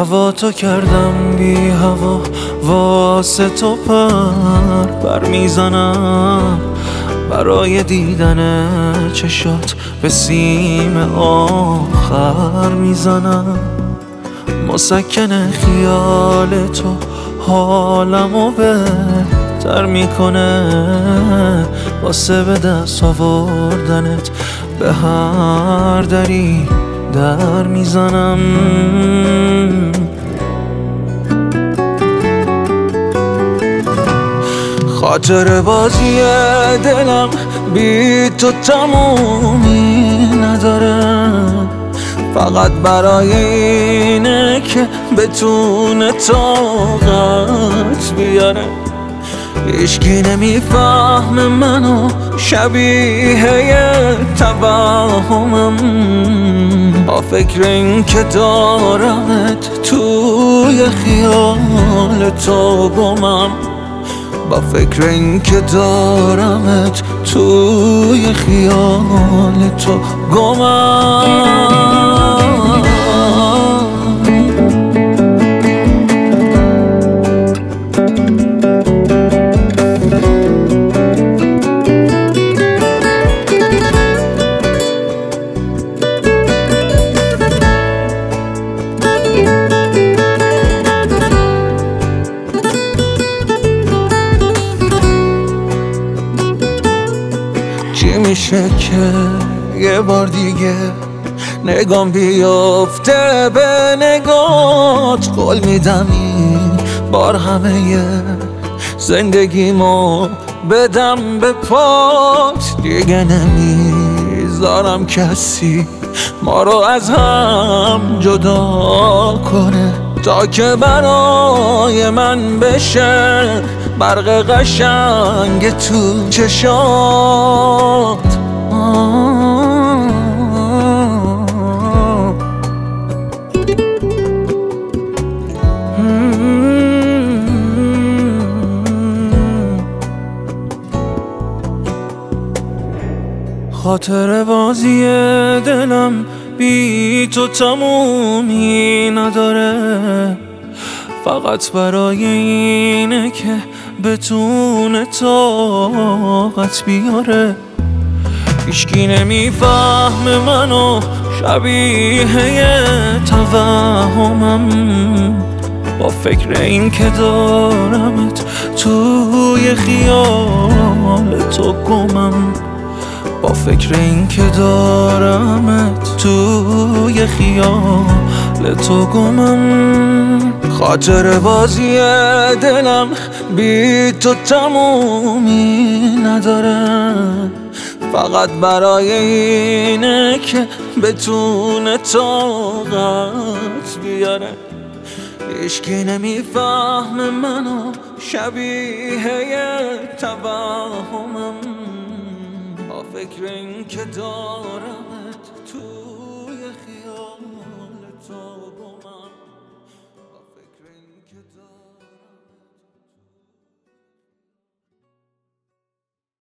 هوا تو کردم بی هوا، واسه تو پر میزنم برای دیدن چشات، به سیم آخر میزنم. مسکن خیال تو حالمو بهتر میکنه، واسه به دست آوردنت به هر دری در میزنم. خاطر بازی دلم بی تو تمومی نداره، فقط برای اینه که بتونه طاقت بیاره. هیچکی نمیفهمه منو، شبیه توهمم، با فکر این که دارمت توی خیال تو گمم، با فکر این که دارمت توی خیال تو گمم. چی میشه که یه بار دیگه نگام بیفته به نگات؟ قول میدم این بار همه زندگیمو بدم به پات. دیگه نمیذارم کسی ما رو از هم جدا کنه، تا که برای من بشه برق قشنگ تو چشات. خاطر بازی دلم بی تو تمومی نداره، فقط برای اینه که بتونه طاقت بیاره. هیچکی نمیفهمه منو، شبیه توهمم، با فکر این که دارمت توی خیال تو گمم، با فکر این که دارمت توی خیال تو گمم. خاطر بازی دلم بی تو تمومی نداره، فقط برای اینه که بتونه طاقت بیاره. هیچکی نمیفهمه منو، شبیه توهمم، با فکر این که دارمت توی خیال تو گمم، با فکر این که